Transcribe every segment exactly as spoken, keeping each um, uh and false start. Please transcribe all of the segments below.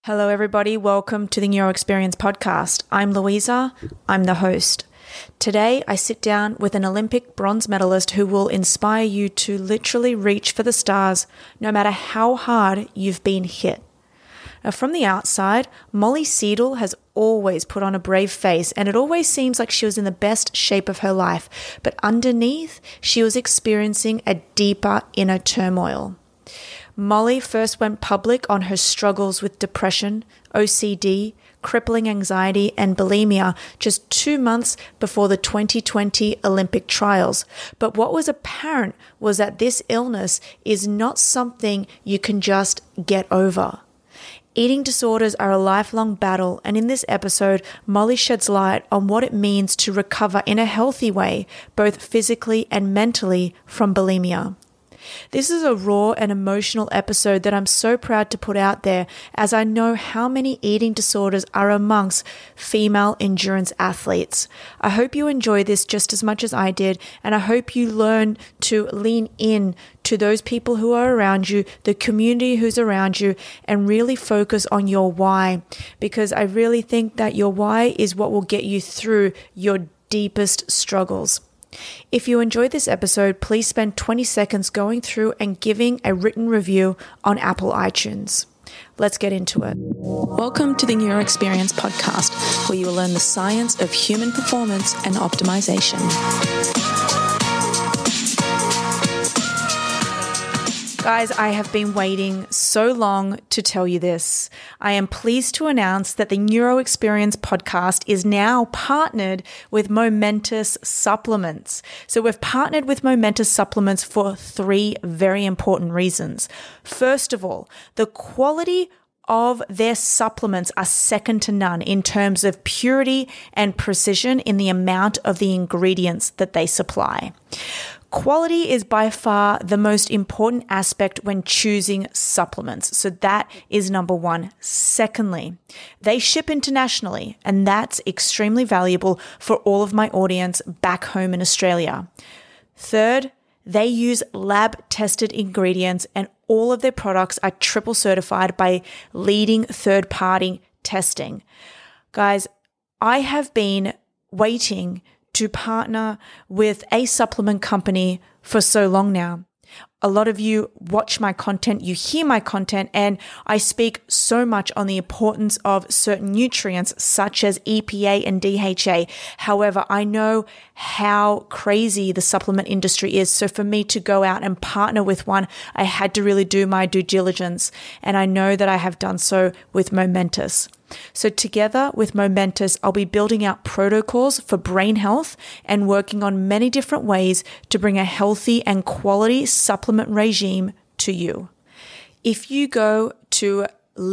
Hello, everybody. Welcome to the Neuro Experience podcast. I'm Louisa. I'm the host. Today, I sit down with an Olympic bronze medalist who will inspire you to literally reach for the stars no matter how hard you've been hit. Now, from the outside, Molly Seidel has always put on a brave face, and it always seems like she was in the best shape of her life. But underneath, she was experiencing a deeper inner turmoil. Molly first went public on her struggles with depression, O C D, crippling anxiety, and bulimia just two months before the twenty twenty Olympic trials. But what was apparent was that this illness is not something you can just get over. Eating disorders are a lifelong battle, and in this episode, Molly sheds light on what it means to recover in a healthy way, both physically and mentally, from bulimia. This is a raw and emotional episode that I'm so proud to put out there, as I know how many eating disorders are amongst female endurance athletes. I hope you enjoy this just as much as I did, and I hope you learn to lean in to those people who are around you, the community who's around you, and really focus on your why, because I really think that your why is what will get you through your deepest struggles. If you enjoyed this episode, please spend twenty seconds going through and giving a written review on Apple iTunes. Let's get into it. Welcome to the Neuro Experience podcast, where you will learn the science of human performance and optimization. Guys, I have been waiting so long to tell you this. I am pleased to announce that the Neuro Experience podcast is now partnered with Momentous Supplements. So we've partnered with Momentous Supplements for three very important reasons. First of all, the quality of their supplements are second to none in terms of purity and precision in the amount of the ingredients that they supply. Quality is by far the most important aspect when choosing supplements. So that is number one. Secondly, they ship internationally, and that's extremely valuable for all of my audience back home in Australia. Third, they use lab-tested ingredients, and all of their products are triple certified by leading third-party testing. Guys, I have been waiting to partner with a supplement company for so long now. A lot of you watch my content, you hear my content, and I speak so much on the importance of certain nutrients such as E P A and D H A. However, I know how crazy the supplement industry is. So for me to go out and partner with one, I had to really do my due diligence. And I know that I have done so with Momentous. So together with Momentous, I'll be building out protocols for brain health and working on many different ways to bring a healthy and quality supplement regime to you. If you go to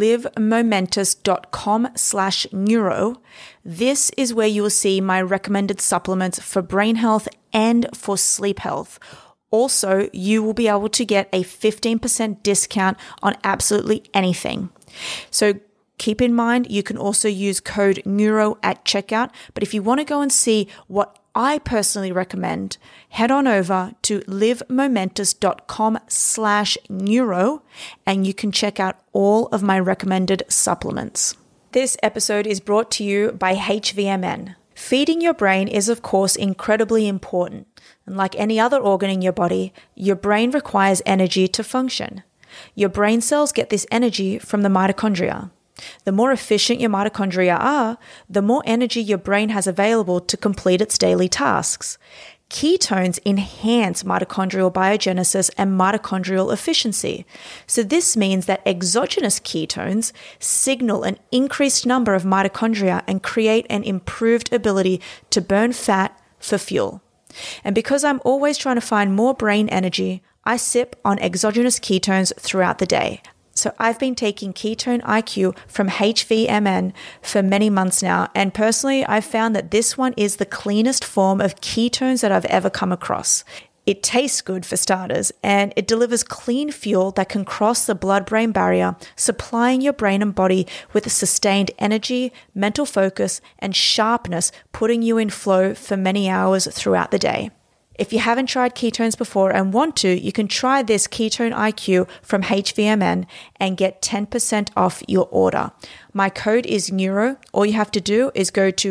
livemomentous.com slash neuro, this is where you will see my recommended supplements for brain health and for sleep health. Also, you will be able to get a fifteen percent discount on absolutely anything. So keep in mind, you can also use code NEURO at checkout. But if you want to go and see what I personally recommend, head on over to livemomentous.com slash neuro and you can check out all of my recommended supplements. This episode is brought to you by H V M N. Feeding your brain is, of course, incredibly important. And like any other organ in your body, your brain requires energy to function. Your brain cells get this energy from the mitochondria. The more efficient your mitochondria are, the more energy your brain has available to complete its daily tasks. Ketones enhance mitochondrial biogenesis and mitochondrial efficiency. So this means that exogenous ketones signal an increased number of mitochondria and create an improved ability to burn fat for fuel. And because I'm always trying to find more brain energy, I sip on exogenous ketones throughout the day. So I've been taking Ketone I Q from H V M N for many months now, and personally, I've found that this one is the cleanest form of ketones that I've ever come across. It tastes good for starters, and it delivers clean fuel that can cross the blood-brain barrier, supplying your brain and body with sustained energy, mental focus, and sharpness, putting you in flow for many hours throughout the day. If you haven't tried ketones before and want to, you can try this Ketone I Q from H V M N and get ten percent off your order. My code is Neuro. All you have to do is go to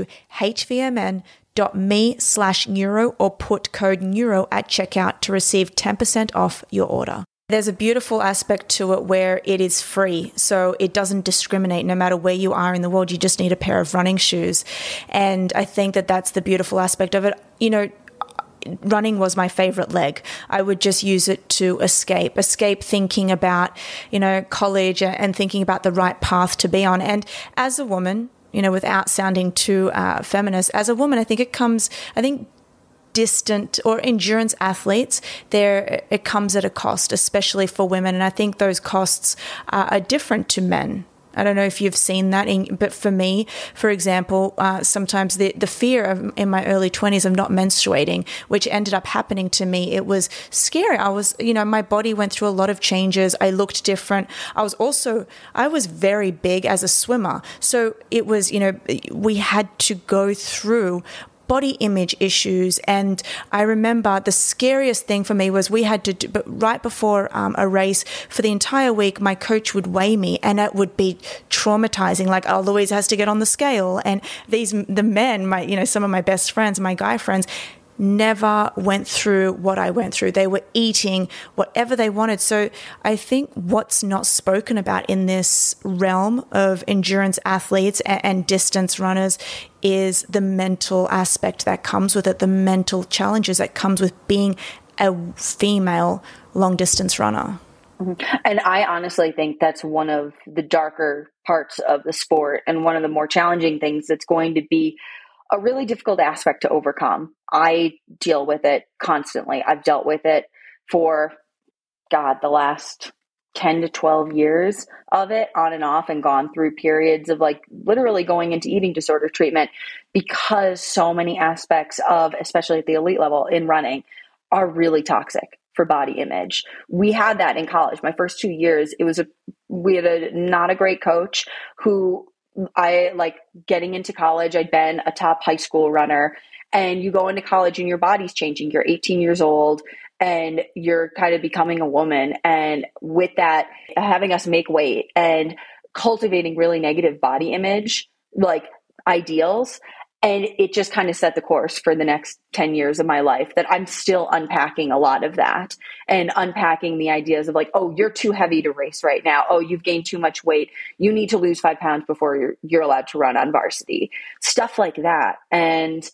hvmn.me slash Neuro or put code Neuro at checkout to receive ten percent off your order. There's a beautiful aspect to it where it is free, so it doesn't discriminate no matter where you are in the world. You just need a pair of running shoes. And I think that that's the beautiful aspect of it. You know, running was my favorite leg. I would just use it to escape, escape thinking about, you know, college and thinking about the right path to be on. And as a woman, you know, without sounding too uh, feminist, as a woman, I think it comes, I think distant or endurance athletes, there it comes at a cost, especially for women. And I think those costs are, are different to men. I don't know if you've seen that, in, but for me, for example, uh, sometimes the, the fear of in my early twenties of not menstruating, which ended up happening to me, it was scary. I was, you know, my body went through a lot of changes. I looked different. I was also, I was very big as a swimmer. So it was, you know, we had to go through body image issues. And I remember the scariest thing for me was we had to do, but right before um, a race for the entire week, my coach would weigh me and it would be traumatizing. Like, oh, Louise has to get on the scale. And these, the men, my, you know, some of my best friends, my guy friends, never went through what I went through. They were eating whatever they wanted. So I think what's not spoken about in this realm of endurance athletes and, and distance runners is the mental aspect that comes with it, the mental challenges that comes with being a female long distance runner. And I honestly think that's one of the darker parts of the sport and one of the more challenging things that's going to be a really difficult aspect to overcome. I deal with it constantly. I've dealt with it for, God, the last ten to twelve years of it on and off, and gone through periods of like literally going into eating disorder treatment because so many aspects of, especially at the elite level in running, are really toxic for body image. We had that in college. My first two years, it was a, we had a, not a great coach who I like getting into college. I'd been a top high school runner, and you go into college and your body's changing. You're eighteen years old and you're kind of becoming a woman. And with that, having us make weight and cultivating really negative body image, like ideals. And it just kind of set the course for the next ten years of my life that I'm still unpacking a lot of that and unpacking the ideas of like, oh, you're too heavy to race right now. Oh, you've gained too much weight. You need to lose five pounds before you're, you're allowed to run on varsity. Stuff like that. And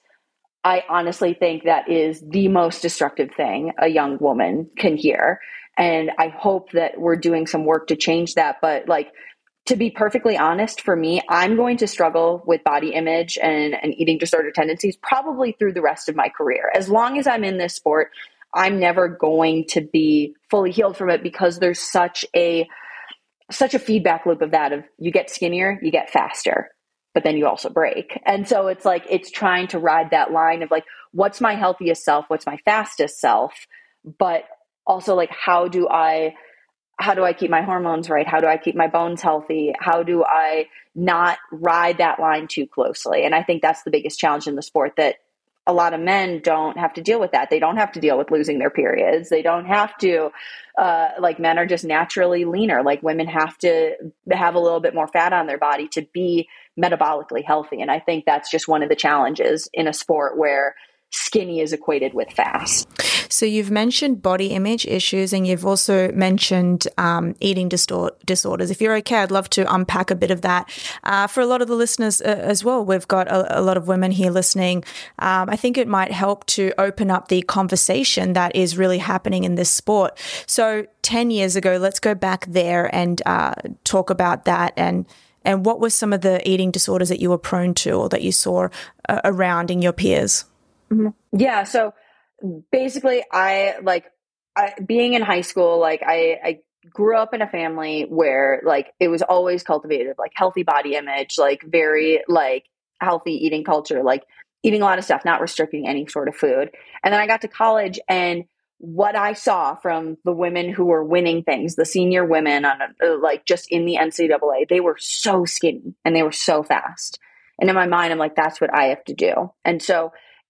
I honestly think that is the most destructive thing a young woman can hear. And I hope that we're doing some work to change that. But like, to be perfectly honest, for me, I'm going to struggle with body image and, and eating disorder tendencies probably through the rest of my career. As long as I'm in this sport, I'm never going to be fully healed from it because there's such a such a feedback loop of that of you get skinnier, you get faster, but then you also break. And so it's like, it's trying to ride that line of like, what's my healthiest self? What's my fastest self? But also like, how do I How do I keep my hormones right? How do I keep my bones healthy? How do I not ride that line too closely? And I think that's the biggest challenge in the sport, that a lot of men don't have to deal with that. They don't have to deal with losing their periods. They don't have to, uh, like men are just naturally leaner. Like women have to have a little bit more fat on their body to be metabolically healthy. And I think that's just one of the challenges in a sport where skinny is equated with fast. So you've mentioned body image issues, and you've also mentioned um, eating distor- disorders. If you're okay, I'd love to unpack a bit of that. Uh, for a lot of the listeners uh, as well, we've got a, a lot of women here listening. Um, I think it might help to open up the conversation that is really happening in this sport. So ten years ago, let's go back there and uh, talk about that. And and what were some of the eating disorders that you were prone to or that you saw uh, around in your peers? Mm-hmm. Yeah. So basically I like I, being in high school, like I, I grew up in a family where like it was always cultivated, like healthy body image, like very like healthy eating culture, like eating a lot of stuff, not restricting any sort of food. And then I got to college, and what I saw from the women who were winning things, the senior women on a, like just in the N C double A, they were so skinny and they were so fast. And in my mind, I'm like, that's what I have to do. And so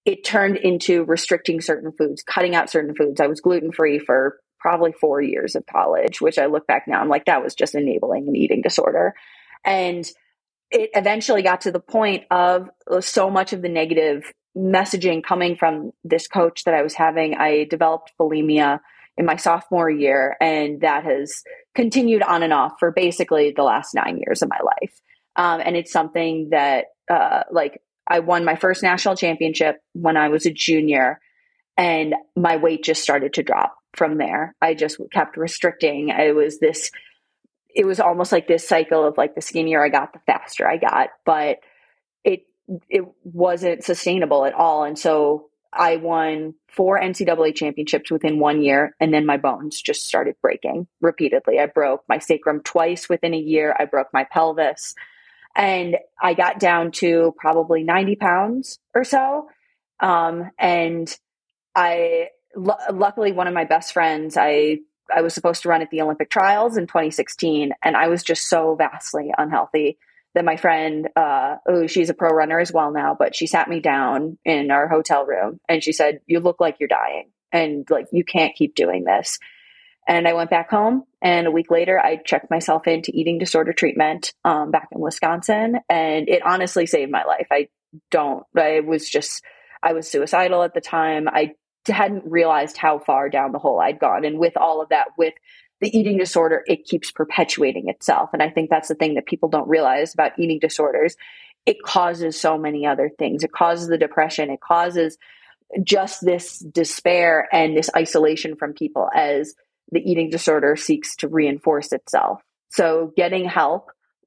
it turned into restricting certain foods, cutting out certain foods. I was gluten-free for probably four years of college, which I look back now, I'm like, that was just enabling an eating disorder. And it eventually got to the point of so much of the negative messaging coming from this coach that I was having. I developed bulimia in my sophomore year, and that has continued on and off for basically the last nine years of my life. Um, and it's something that, uh, like, I won my first national championship when I was a junior, and my weight just started to drop from there. I just kept restricting. It was this, it was almost like this cycle of like, the skinnier I got, the faster I got, but it, it wasn't sustainable at all. And so I won four N C double A championships within one year, and then my bones just started breaking repeatedly. I broke my sacrum twice within a year. I broke my pelvis, and I got down to probably ninety pounds or so. Um, and I, l- luckily, one of my best friends, I, I was supposed to run at the Olympic trials in twenty sixteen, and I was just so vastly unhealthy that my friend, uh, oh, she's a pro runner as well now, but she sat me down in our hotel room and she said, "You look like you're dying, and like, you can't keep doing this." And I went back home, and a week later I checked myself into eating disorder treatment, um, back in Wisconsin. And it honestly saved my life. I don't, I was just, I was suicidal at the time. I hadn't realized how far down the hole I'd gone. And with all of that, with the eating disorder, it keeps perpetuating itself. And I think that's the thing that people don't realize about eating disorders. It causes so many other things. It causes the depression. It causes just this despair and this isolation from people as the eating disorder seeks to reinforce itself. So getting help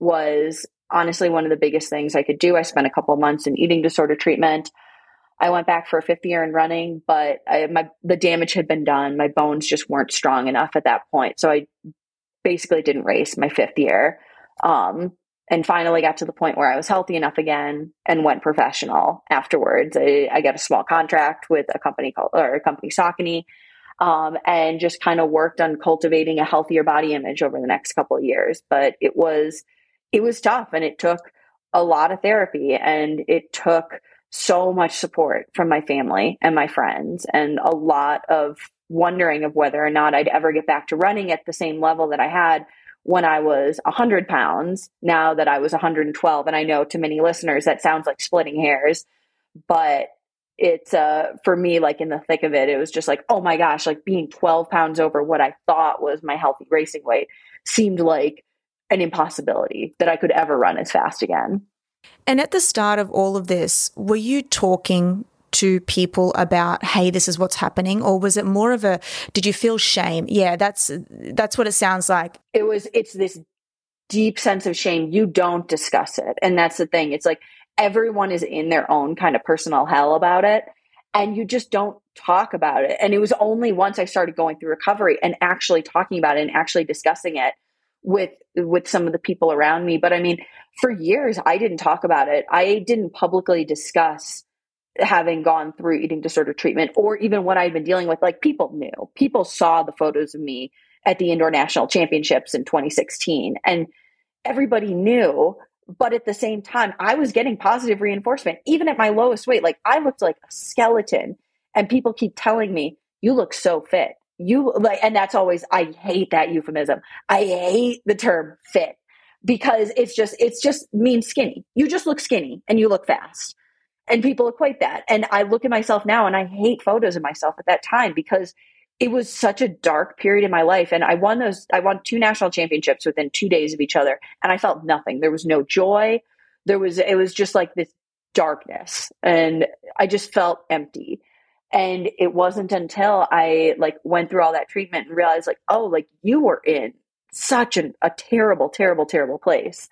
was honestly one of the biggest things I could do. I spent a couple of months in eating disorder treatment. I went back for a fifth year in running, but I, my, the damage had been done. My bones just weren't strong enough at that point. So I basically didn't race my fifth year. Um, and finally got to the point where I was healthy enough again and went professional afterwards. I, I got a small contract with a company called, or a company Saucony, um, and just kind of worked on cultivating a healthier body image over the next couple of years. But it was, it was tough, and it took a lot of therapy, and it took so much support from my family and my friends, and a lot of wondering of whether or not I'd ever get back to running at the same level that I had when I was one hundred pounds, now that I was one hundred twelve. And I know to many listeners that sounds like splitting hairs, but it's uh, for me, like in the thick of it, it was just like, oh my gosh, like being twelve pounds over what I thought was my healthy racing weight seemed like an impossibility that I could ever run as fast again. And at the start of all of this, were you talking to people about, hey, this is what's happening? Or was it more of a, did you feel shame? Yeah, that's that's what it sounds like. It was, it's this deep sense of shame. You don't discuss it. And that's the thing. It's like everyone is in their own kind of personal hell about it, and you just don't talk about it. And it was only once I started going through recovery and actually talking about it and actually discussing it with with some of the people around me. But I mean, for years, I didn't talk about it. I didn't publicly discuss having gone through eating disorder treatment, or even what I'd been dealing with. Like, people knew. People saw the photos of me at the Indoor National Championships in twenty sixteen, and everybody knew. But at the same time, I was getting positive reinforcement, even at my lowest weight. Like, I looked like a skeleton, and people keep telling me, "You look so fit." You like, and that's always, I hate that euphemism. I hate the term fit, because it's just, it's just means skinny. You just look skinny and you look fast, and people equate that. And I look at myself now and I hate photos of myself at that time, because it was such a dark period in my life. And I won those, I won two national championships within two days of each other, and I felt nothing. There was no joy. There was, it was just like this darkness, and I just felt empty. And it wasn't until I like went through all that treatment and realized, like, oh, like, you were in such an, a terrible, terrible, terrible place.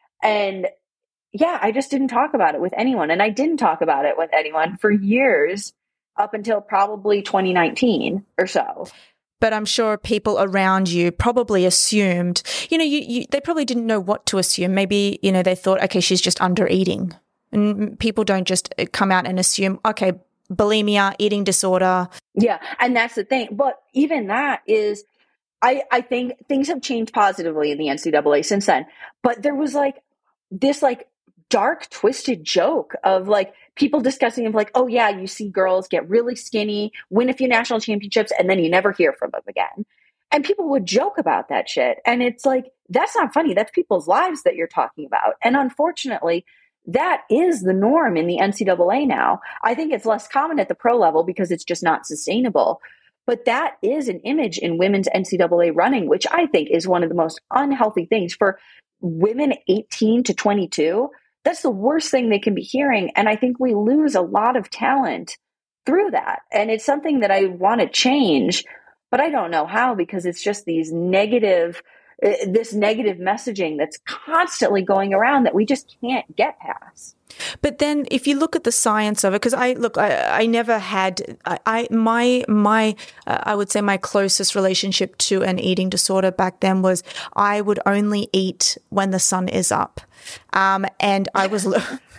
And yeah, I just didn't talk about it with anyone. And I didn't talk about it with anyone for years, up until probably twenty nineteen or so. But I'm sure people around you probably assumed, you know, you, you they probably didn't know what to assume. Maybe, you know, they thought, okay, she's just under eating. And people don't just come out and assume, okay, bulimia, eating disorder. Yeah. And that's the thing. But even that is, I, I think things have changed positively in the N C double A since then. But there was like this like dark, twisted joke of like people discussing of like, oh yeah, you see girls get really skinny, win a few national championships, and then you never hear from them again. And people would joke about that shit. And it's like, that's not funny. That's people's lives that you're talking about. And unfortunately, that is the norm in the N C double A now. I think it's less common at the pro level because it's just not sustainable. But that is an image in women's N C double A running, which I think is one of the most unhealthy things for women eighteen to twenty-two. That's the worst thing they can be hearing. And I think we lose a lot of talent through that. And it's something that I want to change, but I don't know how, because it's just these negative, uh, this negative messaging that's constantly going around that we just can't get past. But then if you look at the science of it, because I look, I, I never had, I, I my, my, uh, I would say my closest relationship to an eating disorder back then was I would only eat when the sun is up. Um, and I was,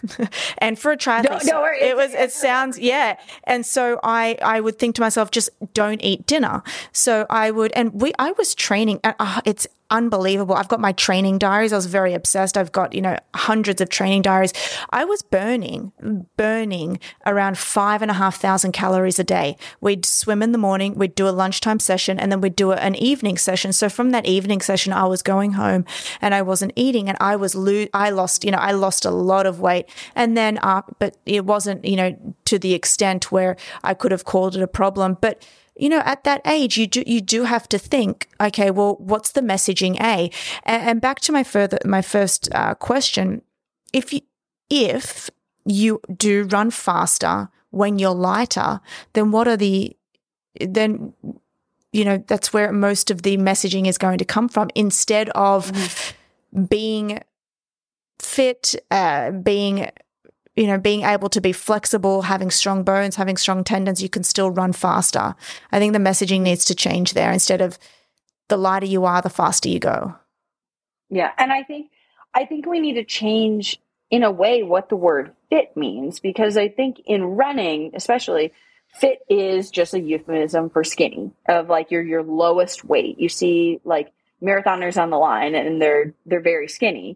and for a triathlete, no, no, it was, it sounds, yeah. And so I, I would think to myself, just don't eat dinner. So I would, and we, I was training, uh, it's unbelievable. I've got my training diaries. I was very obsessed. I've got, you know, hundreds of training diaries. I was burning, burning around five and a half thousand calories a day. We'd swim in the morning, we'd do a lunchtime session, and then we'd do an evening session. So from that evening session, I was going home and I wasn't eating, and I was, lo- I lost, you know, I lost a lot of weight. And then, uh, but it wasn't, you know, to the extent where I could have called it a problem. But you know, at that age, you do you do have to think, okay, well, what's the messaging? A, and, and back to my further my first uh, question: if you, if you do run faster when you're lighter, then what are the then you know that's where most of the messaging is going to come from. Instead of mm-hmm. being fit, uh, being you know, being able to be flexible, having strong bones, having strong tendons, you can still run faster. I think the messaging needs to change there. Instead of the lighter you are, the faster you go. Yeah. And I think, I think we need to change in a way what the word fit means, because I think in running, especially, fit is just a euphemism for skinny, of like your, your lowest weight. You see like marathoners on the line and they're, they're very skinny.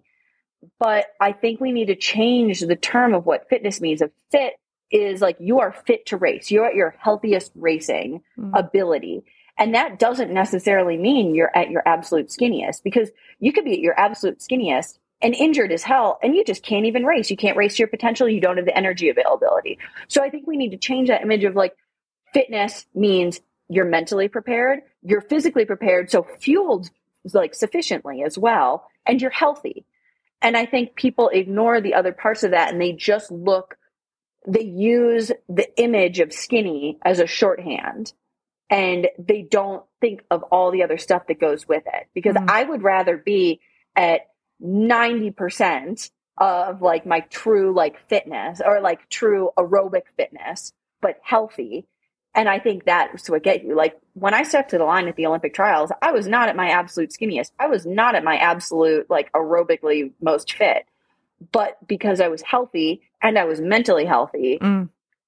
But I think we need to change the term of what fitness means. A fit is like you are fit to race. You're at your healthiest racing mm-hmm. ability. And that doesn't necessarily mean you're at your absolute skinniest, because you could be at your absolute skinniest and injured as hell, and you just can't even race. You can't race to your potential. You don't have the energy availability. So I think we need to change that image of like fitness means you're mentally prepared, you're physically prepared, so fueled like sufficiently as well, and you're healthy. And I think people ignore the other parts of that, and they just look, they use the image of skinny as a shorthand, and they don't think of all the other stuff that goes with it. Because mm-hmm. I would rather be at ninety percent of like my true like fitness, or like true aerobic fitness, but healthy. And I think that's what get you. Like when I stepped to the line at the Olympic trials, I was not at my absolute skinniest. I was not at my absolute, like aerobically most fit, but because I was healthy and I was mentally healthy, mm.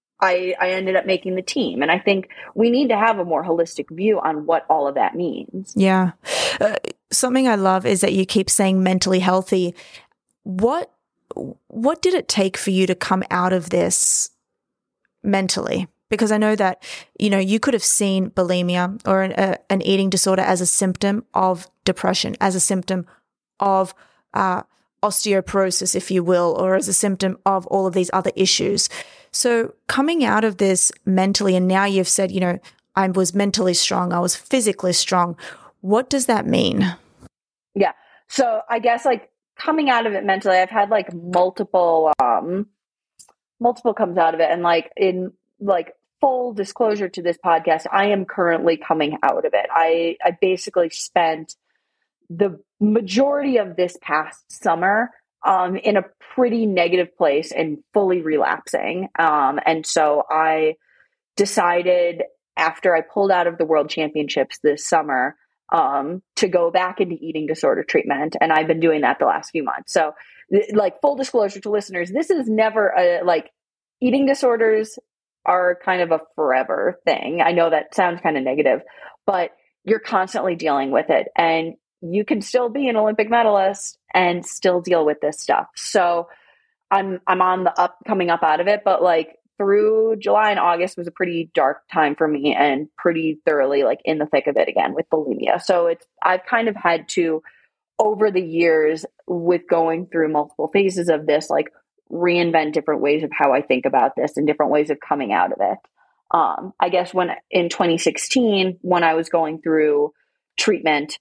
I, I ended up making the team. And I think we need to have a more holistic view on what all of that means. Yeah. Uh, something I love is that you keep saying mentally healthy. What, what did it take for you to come out of this mentally? Because I know that, you know, you could have seen bulimia or an, a, an eating disorder as a symptom of depression, as a symptom of uh, osteoporosis, if you will, or as a symptom of all of these other issues. So coming out of this mentally, and now you've said, you know, I was mentally strong, I was physically strong. What does that mean? Yeah. So I guess like coming out of it mentally, I've had like multiple, um, multiple comes out of it. And like in, like full disclosure to this podcast, I am currently coming out of it. I, I basically spent the majority of this past summer um, in a pretty negative place and fully relapsing. Um, and so I decided after I pulled out of the World Championships this summer um, to go back into eating disorder treatment. And I've been doing that the last few months. So like full disclosure to listeners, this is never a, like eating disorders are kind of a forever thing. I know that sounds kind of negative, but you're constantly dealing with it, and you can still be an Olympic medalist and still deal with this stuff. So I'm, I'm on the up coming up out of it, but like through July and August was a pretty dark time for me and pretty thoroughly like in the thick of it again with bulimia. So it's, I've kind of had to, over the years with going through multiple phases of this, like reinvent different ways of how I think about this and different ways of coming out of it. Um, I guess when in twenty sixteen, when I was going through treatment,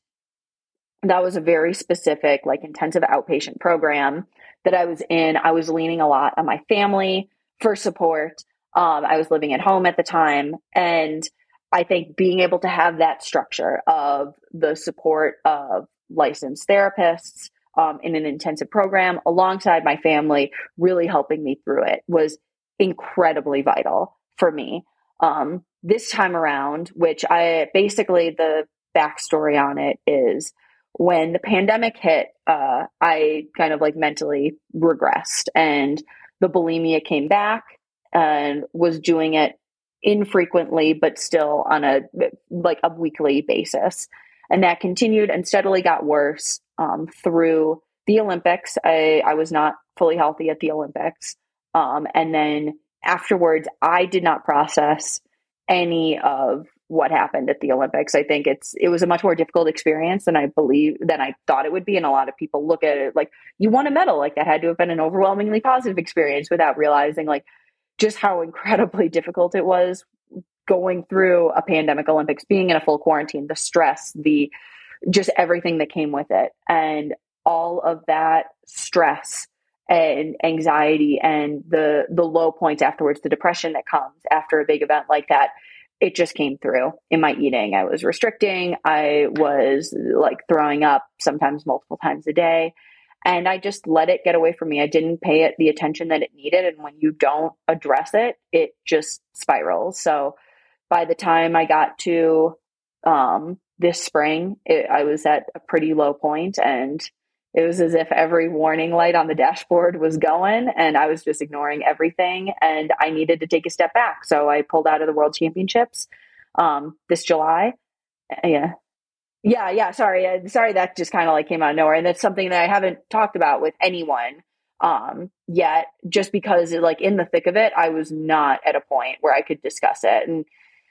that was a very specific, like intensive outpatient program that I was in. I was leaning a lot on my family for support. Um, I was living at home at the time. And I think being able to have that structure of the support of licensed therapists um, in an intensive program alongside my family, really helping me through it was incredibly vital for me. Um, this time around, which I basically the backstory on it is when the pandemic hit, uh, I kind of like mentally regressed and the bulimia came back and was doing it infrequently, but still on a like a weekly basis. And that continued and steadily got worse um, through the Olympics. I, I was not fully healthy at the Olympics. Um, and then afterwards, I did not process any of what happened at the Olympics. I think it's it was a much more difficult experience than I believe than I thought it would be. And a lot of people look at it like, you won a medal, like that had to have been an overwhelmingly positive experience, without realizing like just how incredibly difficult it was going through a pandemic Olympics, being in a full quarantine, the stress, the just everything that came with it. And all of that stress and anxiety and the the low points afterwards, the depression that comes after a big event like that, it just came through in my eating. I was restricting. I was like throwing up sometimes multiple times a day. And I just let it get away from me. I didn't pay it the attention that it needed. And when you don't address it, it just spirals. So by the time I got to um, this spring, it, I was at a pretty low point, and it was as if every warning light on the dashboard was going, and I was just ignoring everything, and I needed to take a step back. So I pulled out of the World Championships um, this July. Yeah. Yeah. Yeah. Sorry. Sorry. That just kind of like came out of nowhere. And that's something that I haven't talked about with anyone um, yet, just because like in the thick of it, I was not at a point where I could discuss it. And,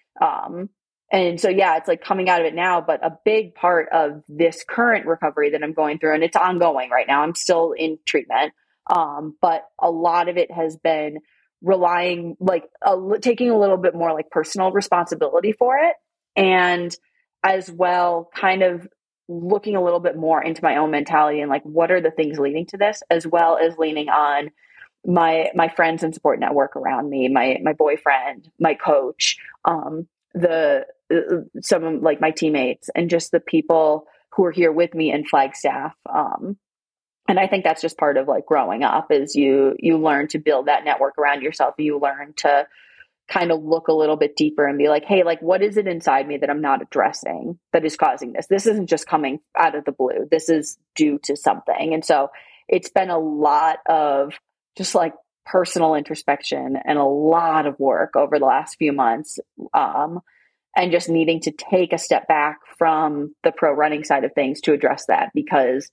um, and so, yeah, it's like coming out of it now, but a big part of this current recovery that I'm going through, and it's ongoing right now, I'm still in treatment. Um, but a lot of it has been relying, like a, taking a little bit more like personal responsibility for it. And as well, kind of looking a little bit more into my own mentality and like, what are the things leading to this, as well as leaning on my, my friends and support network around me, my, my boyfriend, my coach, um, the, uh, some of like my teammates and just the people who are here with me in Flagstaff. Um, and I think that's just part of like growing up is you, you learn to build that network around yourself. You learn to kind of look a little bit deeper and be like, hey, like, what is it inside me that I'm not addressing that is causing this? This isn't just coming out of the blue. This is due to something. And so it's been a lot of just like personal introspection and a lot of work over the last few months. Um, and just needing to take a step back from the pro running side of things to address that, because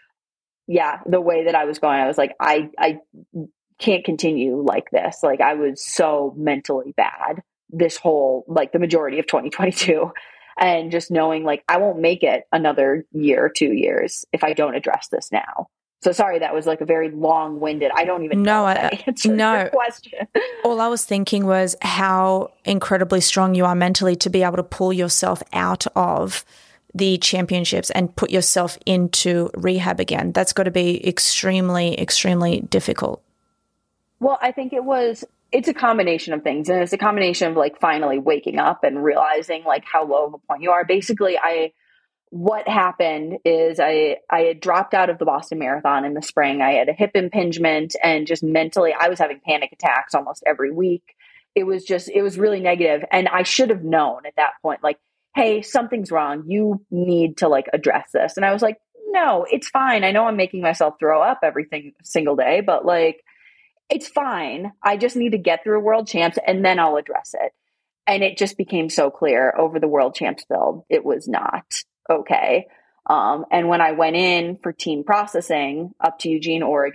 yeah, the way that I was going, I was like, I, I, can't continue like this. Like I was so mentally bad this whole, like the majority of twenty twenty-two, and just knowing like I won't make it another year or two years if I don't address this now. So sorry, that was like a very long winded, I don't even no, know I, I answered no. your question. All I was thinking was how incredibly strong you are mentally to be able to pull yourself out of the championships and put yourself into rehab again. That's got to be extremely, extremely difficult. Well, I think it was, it's a combination of things. And it's a combination of like finally waking up and realizing like how low of a point you are. Basically, I, what happened is I, I had dropped out of the Boston Marathon in the spring. I had a hip impingement and just mentally, I was having panic attacks almost every week. It was just, it was really negative. And I should have known at that point, like, hey, something's wrong. You need to like address this. And I was like, no, it's fine. I know I'm making myself throw up every single day, but like, it's fine. I just need to get through World Champs and then I'll address it. And it just became so clear over the World Champs build, it was not okay. Um, and when I went in for team processing up to Eugene, Oregon,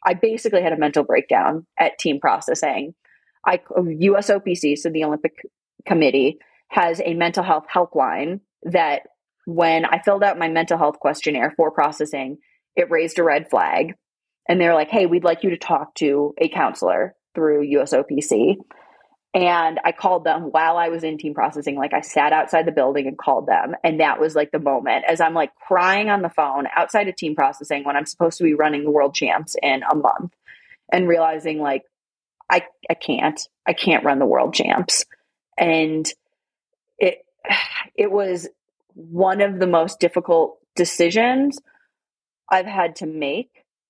I basically had a mental breakdown at team processing. I, U S O P C, so the Olympic Committee, has a mental health helpline that when I filled out my mental health questionnaire for processing, it raised a red flag. And they're like, hey, we'd like you to talk to a counselor through U S O P C. And I called them while I was in team processing. Like I sat outside the building and called them. And that was like the moment as I'm like crying on the phone outside of team processing when I'm supposed to be running the world champs in a month and realizing like, I, I can't, I can't run the world champs. And it, it was one of the most difficult decisions I've had to make.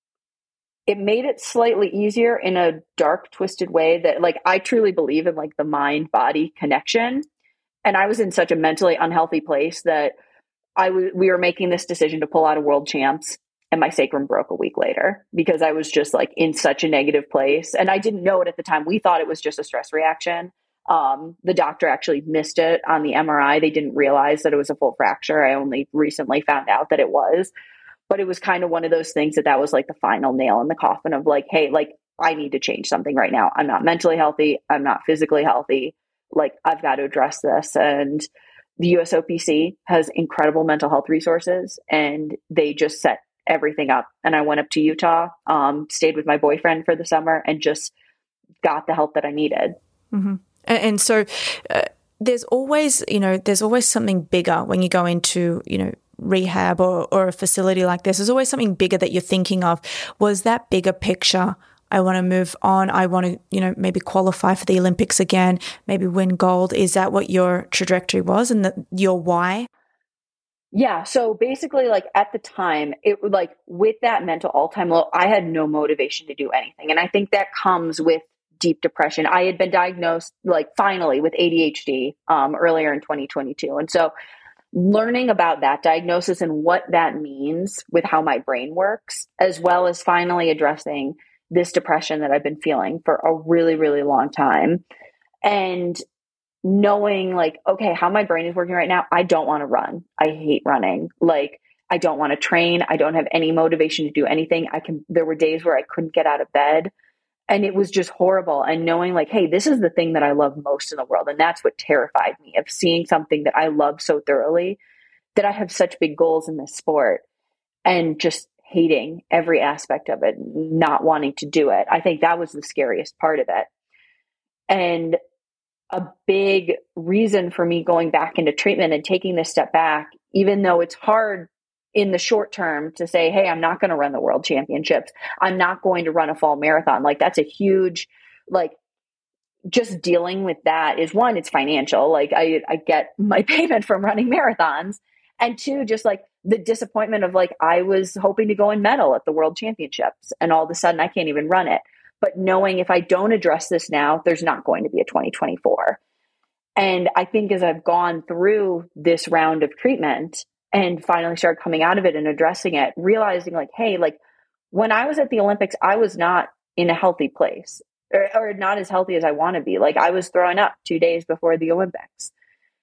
It made it slightly easier in a dark, twisted way that like, I truly believe in like the mind body connection. And I was in such a mentally unhealthy place that I w- we were making this decision to pull out of world champs and my sacrum broke a week later because I was just like in such a negative place. And I didn't know it at the time. We thought it was just a stress reaction. Um, the doctor actually missed it on the M R I. They didn't realize that it was a full fracture. I only recently found out that it was. But it was kind of one of those things that that was like the final nail in the coffin of like, hey, like I need to change something right now. I'm not mentally healthy. I'm not physically healthy. Like I've got to address this. And the U S O P C has incredible mental health resources and they just set everything up. And I went up to Utah, um, stayed with my boyfriend for the summer and just got the help that I needed. Mm-hmm. And, and so uh, there's always, you know, there's always something bigger when you go into, you know, rehab or, or a facility like this. There's always something bigger that you're thinking of. Was that bigger picture? I want to move on. I want to, you know, maybe qualify for the Olympics again, maybe win gold. Is that what your trajectory was and the, your why? Yeah. So basically like at the time it was like with that mental all-time low, I had no motivation to do anything. And I think that comes with deep depression. I had been diagnosed like finally with A D H D um, earlier in twenty twenty-two. And so learning about that diagnosis and what that means with how my brain works, as well as finally addressing this depression that I've been feeling for a really, really long time. And knowing like, okay, how my brain is working right now, I don't want to run. I hate running. Like, I don't want to train. I don't have any motivation to do anything. I can, there were days where I couldn't get out of bed. And it was just horrible. And knowing like, hey, this is the thing that I love most in the world. And that's what terrified me of seeing something that I love so thoroughly, that I have such big goals in this sport and just hating every aspect of it, not wanting to do it. I think that was the scariest part of it. And a big reason for me going back into treatment and taking this step back, even though it's hard in the short term to say, hey, I'm not going to run the world championships. I'm not going to run a fall marathon. Like that's a huge, like just dealing with that is one, it's financial. Like I, I get my payment from running marathons. And two, just like the disappointment of like, I was hoping to go and medal at the world championships and all of a sudden I can't even run it. But knowing if I don't address this now, there's not going to be a twenty twenty-four. And I think as I've gone through this round of treatment and finally started coming out of it and addressing it, realizing like, hey, like when I was at the Olympics, I was not in a healthy place or, or not as healthy as I want to be. Like I was throwing up two days before the Olympics.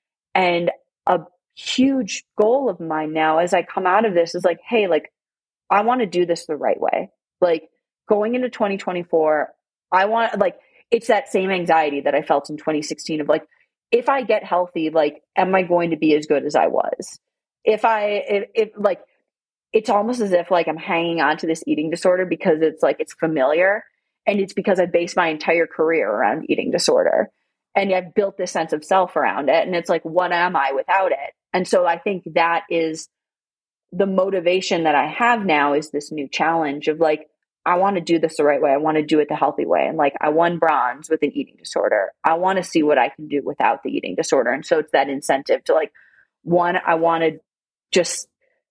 And a huge goal of mine now as I come out of this is like, hey, like I want to do this the right way. Like going into twenty twenty-four, I want like, it's that same anxiety that I felt in twenty sixteen of like, if I get healthy, like, am I going to be as good as I was? If I, if, if like, it's almost as if like I'm hanging on to this eating disorder because it's like, it's familiar. And it's because I based my entire career around eating disorder. And I've built this sense of self around it. And it's like, what am I without it? And so I think that is the motivation that I have now is this new challenge of like, I want to do this the right way. I want to do it the healthy way. And like, I won bronze with an eating disorder. I want to see what I can do without the eating disorder. And so it's that incentive to like, one, I want to just,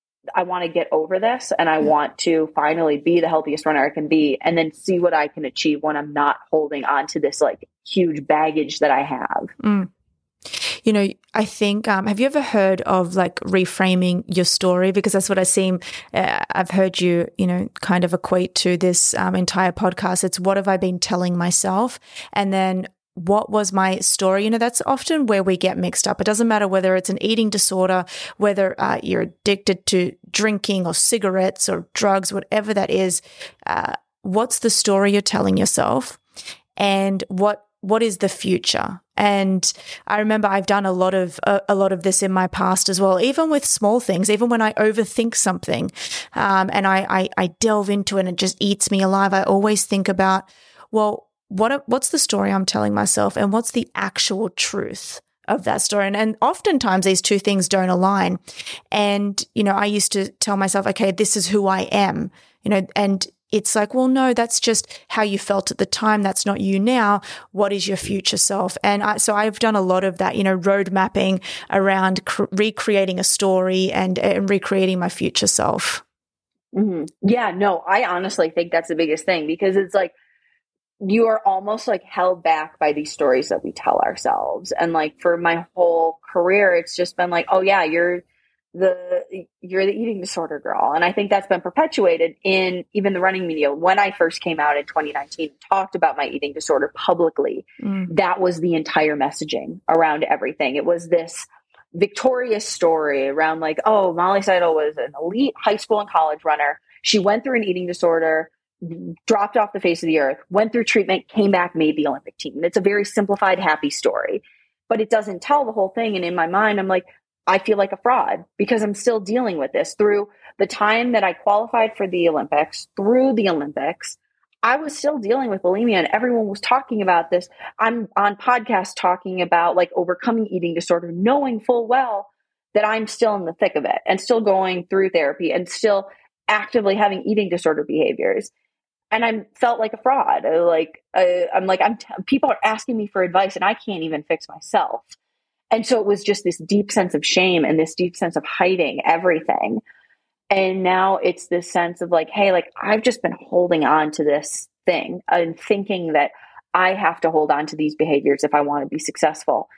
I want to get over this and I want to finally be the healthiest runner I can be and then see what I can achieve when I'm not holding on to this like huge baggage that I have. Mm. You know, I think, um, have you ever heard of like reframing your story? Because that's what I seem, uh, I've heard you, you know, kind of equate to this um, entire podcast. It's what have I been telling myself? And then what was my story? You know, that's often where we get mixed up. It doesn't matter whether it's an eating disorder, whether uh, you're addicted to drinking or cigarettes or drugs, whatever that is. Uh, what's the story you're telling yourself, and what what is the future? And I remember I've done a lot of a, a lot of this in my past as well, even with small things, even when I overthink something um, and I, I I delve into it and it just eats me alive. I always think about, well, what what's the story I'm telling myself, and what's the actual truth of that story? And, and oftentimes these two things don't align. And, you know, I used to tell myself, okay, this is who I am, you know, and it's like, well, no, that's just how you felt at the time. That's not you now. What is your future self? And I, so I've done a lot of that, you know, road mapping around cr- recreating a story and, and recreating my future self. Mm-hmm. Yeah, no, I honestly think that's the biggest thing, because it's like, you are almost like held back by these stories that we tell ourselves. And like for my whole career, it's just been like, oh yeah, you're the, you're the eating disorder girl. And I think that's been perpetuated in even the running media. When I first came out in twenty nineteen, talked about my eating disorder publicly, mm. that was the entire messaging around everything. It was this victorious story around like, oh, Molly Seidel was an elite high school and college runner. She went through an eating disorder, dropped off the face of the earth, went through treatment, came back, made the Olympic team. And it's a very simplified, happy story, but it doesn't tell the whole thing. And in my mind, I'm like, I feel like a fraud because I'm still dealing with this through the time that I qualified for the Olympics, through the Olympics. I was still dealing with bulimia, and everyone was talking about this. I'm on podcasts talking about like overcoming eating disorder, knowing full well that I'm still in the thick of it and still going through therapy and still actively having eating disorder behaviors. And I felt like a fraud. Like uh, I'm like, I'm t- people are asking me for advice and I can't even fix myself. And so it was just this deep sense of shame and this deep sense of hiding everything. And now it's this sense of like, hey, like I've just been holding on to this thing and thinking that I have to hold on to these behaviors if I want to be successful.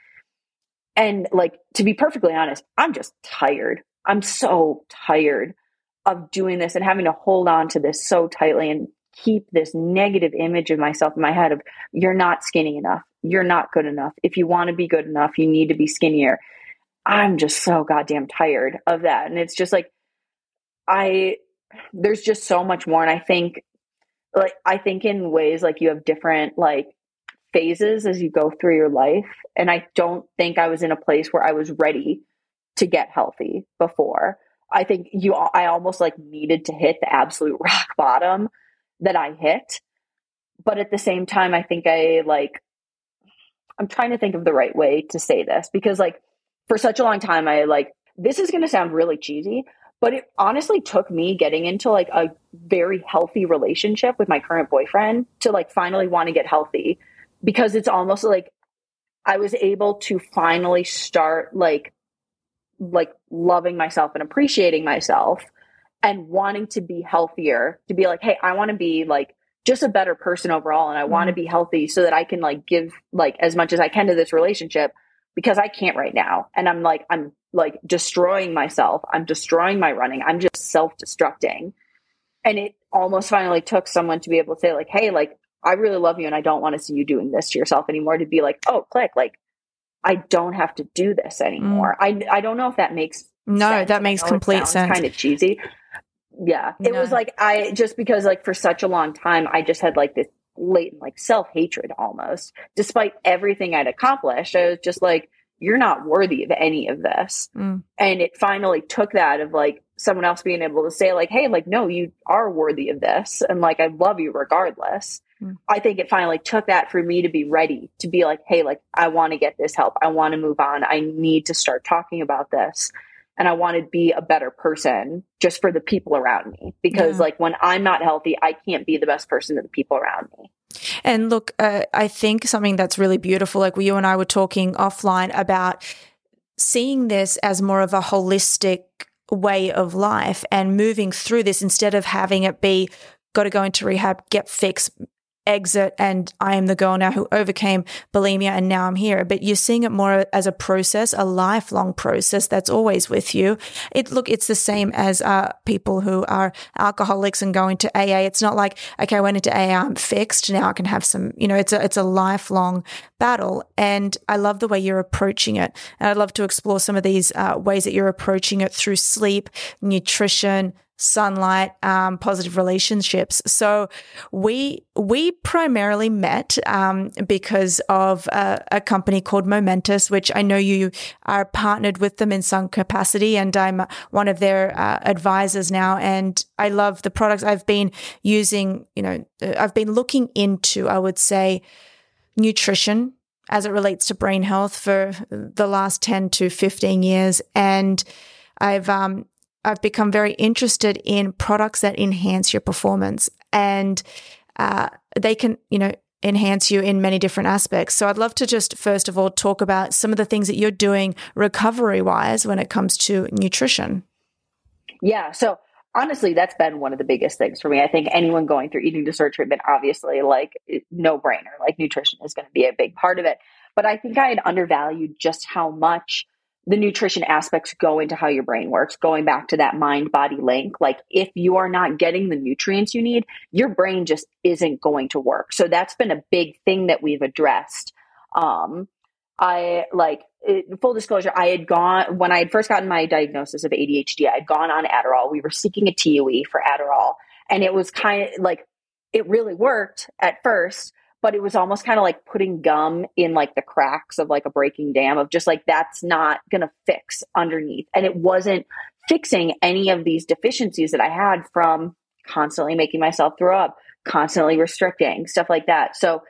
And like, to be perfectly honest, I'm just tired. I'm so tired of doing this and having to hold on to this so tightly and keep this negative image of myself in my head of you're not skinny enough. You're not good enough. If you want to be good enough, you need to be skinnier. I'm just so goddamn tired of that. And it's just like, I, there's just so much more. And I think like, I think in ways like you have different like phases as you go through your life. And I don't think I was in a place where I was ready to get healthy before. I think you, I almost like needed to hit the absolute rock bottom that I hit. But at the same time, I think I like, I'm trying to think of the right way to say this because like for such a long time, I like, this is going to sound really cheesy, but it honestly took me getting into like a very healthy relationship with my current boyfriend to like finally want to get healthy, because it's almost like I was able to finally start like, like loving myself and appreciating myself and wanting to be healthier, to be like, hey, I want to be like just a better person overall. And I mm-hmm. want to be healthy so that I can like give like as much as I can to this relationship, because I can't right now. And I'm like, I'm like destroying myself. I'm destroying my running. I'm just self-destructing. And it almost finally took someone to be able to say like, hey, like, I really love you and I don't want to see you doing this to yourself anymore, to be like, oh, click, like, I don't have to do this anymore. Mm. I I don't know if that makes no, sense. that makes complete sense. Kind of cheesy. Yeah. It no. was like, I just because like for such a long time, I just had like this latent like self-hatred almost, despite everything I'd accomplished. I was just like, you're not worthy of any of this. Mm. And it finally took that of like someone else being able to say like, hey, like, no, you are worthy of this. And like, I love you regardless. Mm. I think it finally took that for me to be ready to be like, hey, like, I want to get this help. I want to move on. I need to start talking about this. And I want to be a better person just for the people around me, because yeah. like when I'm not healthy, I can't be the best person to the people around me. And look, uh, I think something that's really beautiful, like you and I were talking offline about seeing this as more of a holistic way of life and moving through this instead of having it be, got to go into rehab, get fixed, exit, and I am the girl now who overcame bulimia and now I'm here. But you're seeing it more as a process, a lifelong process that's always with you. It look, it's the same as uh, people who are alcoholics and going to A A. It's not like, okay, I went into A A, I'm fixed, now I can have some, you know, it's a, it's a lifelong battle. And I love the way you're approaching it. And I'd love to explore some of these uh, ways that you're approaching it through sleep, nutrition, sunlight, um, positive relationships. So we we primarily met um, because of a, a company called Momentous, which I know you are partnered with them in some capacity, and I'm one of their uh, advisors now. And I love the products I've been using. You know, I've been looking into, I would say, nutrition as it relates to brain health for the last ten to fifteen years, and I've um. I've become very interested in products that enhance your performance, and uh, they can, you know, enhance you in many different aspects. So I'd love to just first of all talk about some of the things that you're doing recovery-wise when it comes to nutrition. Yeah. So honestly, that's been one of the biggest things for me. I think anyone going through eating disorder treatment, obviously, like no brainer, like nutrition is going to be a big part of it. But I think I had undervalued just how much the nutrition aspects go into how your brain works, going back to that mind-body link. Like if you are not getting the nutrients you need, your brain just isn't going to work. So that's been a big thing that we've addressed. Um, I like, it, full disclosure, I had gone, when I had first gotten my diagnosis of A D H D, I had gone on Adderall. We were seeking a T U E for Adderall. And it was kind of like, it really worked at first, but it was almost kind of like putting gum in like the cracks of like a breaking dam of just like, that's not going to fix underneath. And it wasn't fixing any of these deficiencies that I had from constantly making myself throw up, constantly restricting, stuff like that. So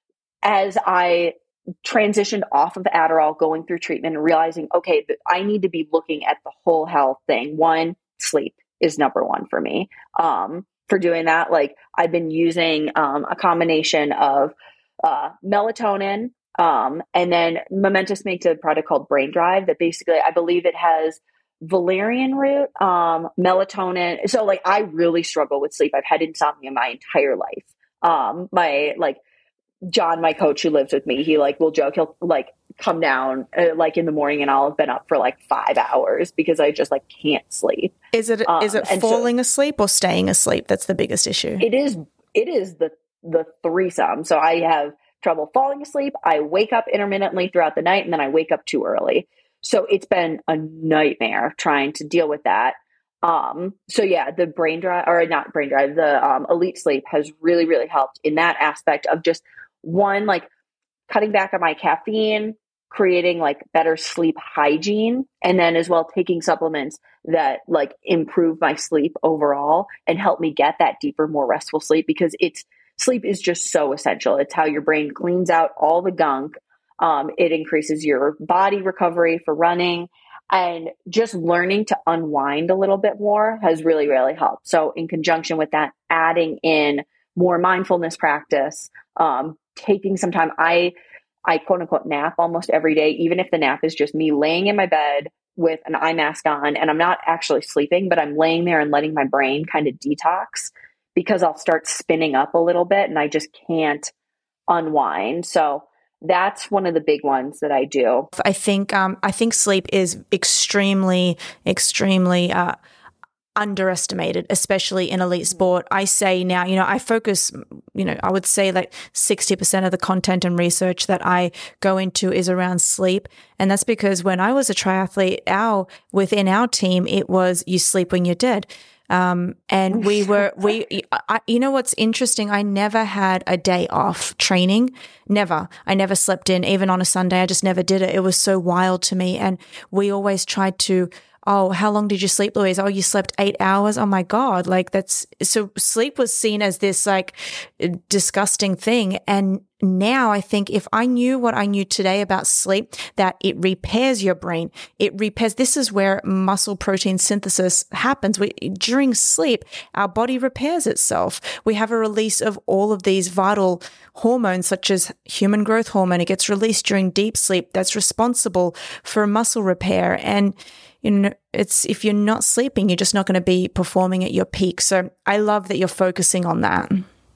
as I transitioned off of Adderall, going through treatment and realizing, okay, I need to be looking at the whole health thing. One, sleep is number one for me. Um, For doing that, like I've been using um, a combination of uh, melatonin, um, and then Momentous makes a product called Brain Drive that basically, I believe it has valerian root, um, melatonin. So like I really struggle with sleep. I've had insomnia my entire life. Um, my like John, my coach who lives with me, he like will joke, he'll like come down uh, like in the morning and I'll have been up for like five hours because I just like can't sleep. Is it um, is it falling so, asleep or staying asleep? That's the biggest issue. It is it is the the threesome. So I have trouble falling asleep. I wake up intermittently throughout the night and then I wake up too early. So it's been a nightmare trying to deal with that. Um, so yeah, the Brain Drive, or not Brain Drive, the um, Elite Sleep has really, really helped in that aspect of just one, like cutting back on my caffeine, creating like better sleep hygiene, and then as well taking supplements that like improve my sleep overall and help me get that deeper, more restful sleep, because it's sleep is just so essential. It's how your brain cleans out all the gunk. Um, it increases your body recovery for running, and just learning to unwind a little bit more has really, really helped. So in conjunction with that, adding in more mindfulness practice, um, taking some time, I, I quote unquote nap almost every day, even if the nap is just me laying in my bed with an eye mask on and I'm not actually sleeping, but I'm laying there and letting my brain kind of detox, because I'll start spinning up a little bit and I just can't unwind. So that's one of the big ones that I do. I think um, I think sleep is extremely, extremely uh, underestimated, especially in elite sport. I say now, you know, I focus, you know, I would say like sixty percent of the content and research that I go into is around sleep. And that's because when I was a triathlete, our within our team, it was you sleep when you're dead. Um, and we were, we, I, you know, what's interesting? I never had a day off training. Never. I never slept in, even on a Sunday. I just never did it. It was so wild to me. And we always tried to, oh, how long did you sleep, Louise? Oh, you slept eight hours. Oh my God. Like that's, so sleep was seen as this like disgusting thing. And now I think if I knew what I knew today about sleep, that it repairs your brain, it repairs, this is where muscle protein synthesis happens. We, during sleep, our body repairs itself. We have a release of all of these vital hormones, such as human growth hormone. It gets released during deep sleep. That's responsible for muscle repair. And you know, it's, if you're not sleeping, you're just not going to be performing at your peak. So I love that you're focusing on that.